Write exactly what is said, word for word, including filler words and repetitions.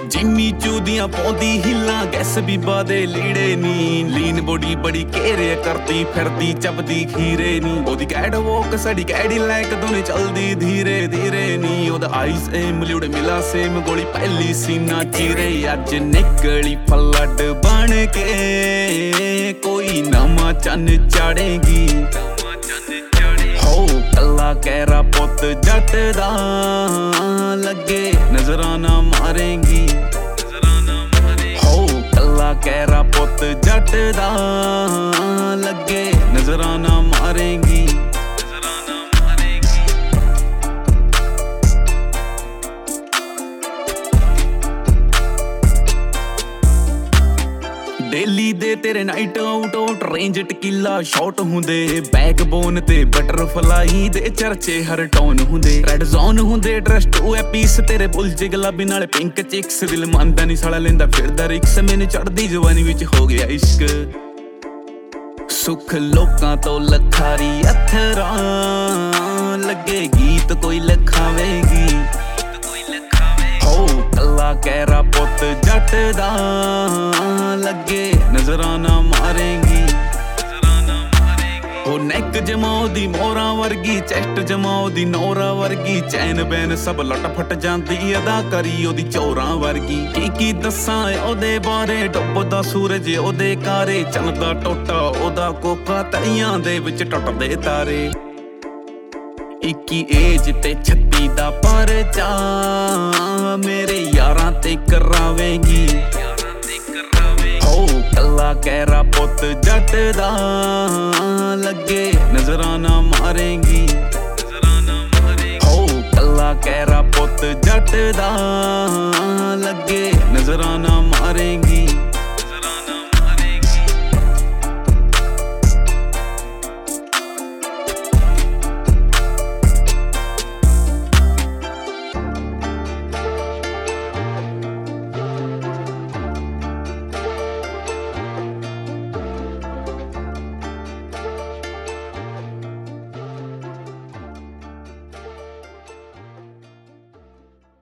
Jimmy ਚੂਦੀਆਂ ਪਾਉਂਦੀ ਹਿੱਲਾਂ gas ਬੀਬਾ ਦੇ ਲੀੜੇ ਨੀ ਲੀਨ ਬੋਡੀ ਬੜੀ ਘੇਰੇ ਕਰਦੀ ਫਿਰਦੀ ਚੱਬਦੀ ਖੀਰੇ ਨੀ ਉਹਦੀ ਕੈਟ ਵੋਕ ਸਾਡੀ ਕੈਡੀ ਲਾਈਕ ਦੋਨੇ ਚਲਦੀ ਧੀਰੇ ਧੀਰੇ ਨੀ ਉਹਦਾ ਆਈਸ ਏਮ ਲਿਉੜੇ ਮਿਲਾ ਸੇਮ ਗੋਲੀ ਪਹਿਲੀ ਸੀਨਾ ਚੀਰੇ ਅੱਜ ਨਿਕਲੀ ਫਲੱਡ ਬਣ ਕੇ ਕੋਈ ਨਵਾਂ ਚੰਨ ਚਾੜੇਗੀ ਹੋ ਕੱਲਾ ਕਹਿਰਾ ਪੁੱਤ ਜੱਟ ਦਾ ਲੱਗੇ ਨਜ਼ਰਾਂ ਨਾ ਮਾਰੇਗੀ ਹੋ ਕੱਲਾ ਕਹਿਰਾ ਪੁੱਤ ਜੱਟ ਦਾ ਲੱਗੇ ਨਜ਼ਰਾਂ ਨਾ ਮਾਰੇਗੀ ਡੇਲੀ ਦੇ ਤੇਰੇ night out out range tequila shot ਹੁੰਦੇ ਬੈਕਬੋਨ ਤੇ ਬਟਰਫਲਾਈ ਦੇ ਚਰਚੇ ਹਰ ਟੌਨ ਹੁੰਦੇ ਰੈਡ ਜ਼ੋਨ ਹੁੰਦੇ ਡਰੈਸ ਟੂ ਐ ਪੀਸ ਤੇਰੇ ਬੁਲਜ ਗੁਲਾਬੀ ਨਾਲ ਪਿੰਕ ਚਿਕਸ ਦਿਲ ਮੰਨਦਾ ਨਹੀਂ ਸਾਲਾ ਲੈਂਦਾ ਫਿਰਦਾ ਰਿਕਸ ਮੈਨੂੰ ਚੜਦੀ ਜਵਾਨੀ ਵਿੱਚ ਹੋ ਗਿਆ ਇਸ਼ਕ ਸੁੱਖ ਲੋਕਾਂ ਤੋਂ ਲਖਾਰੀ ਅਥਰਾਂ ਲੱਗੇ ਗੀਤ ਕੋਈ ਲਖਾਵੇਗੀ ਹੋ ਕੱਲਾ ਕਹਿਰਾ ਪੁੱਤ ਜੱਟ ਦਾ ਲੱਗੇ ਨਜ਼ਰਾਂ ਨਾ ਮਾਰੇਗੀ ਹੋ ਨੈਕ ਜਮਾਓ ਦੀ ਮੋਰਾਂ ਵਰਗੀ ਚੈਸਟ ਜਮਾਓ ਦੀ ਨੋਰਾ ਵਰਗੀ ਚੈਨ ਬੈਨ ਸਭ ਲਟ ਫਟ ਜਾਂਦੀ ਅਦਾ ਕਰੀ ਉਹਦੀ ਚੋਰਾਂ ਵਰਗੀ ਕੀ ਕੀ ਦੱਸਾਂ ਉਹਦੇ ਬਾਰੇ ਡੁੱਬਦਾ ਸੂਰਜ ਉਹਦੇ ਕਾਰੇ ਚੱਲਦਾ ਟੋਟਾ ਉਹਦਾ ਕੋਕਾ ਤਲੀਆਂ ਦੇ ਵਿੱਚ ਟੁੱਟਦੇ ਤਾਰੇ ਇੱਕੀ ਏਜ ਤੇ ਛੱਤੀ ਦਾ ਪਰਚਾ ਮੇਰੇ ਯਾਰਾਂ ਤੇ ਕਰਾਵੇਗੀ ਹੋ ਕੱਲਾ ਕਹਿਰਾ ਪੁੱਤ ਜੱਟ ਦਾ ਲੱਗੇ ਨਜ਼ਰਾਂ ਨਾ ਮਾਰੇਗੀ ਹੋ ਕੱਲਾ ਕਹਿਰਾ ਪੁੱਤ ਜੱਟ ਦਾ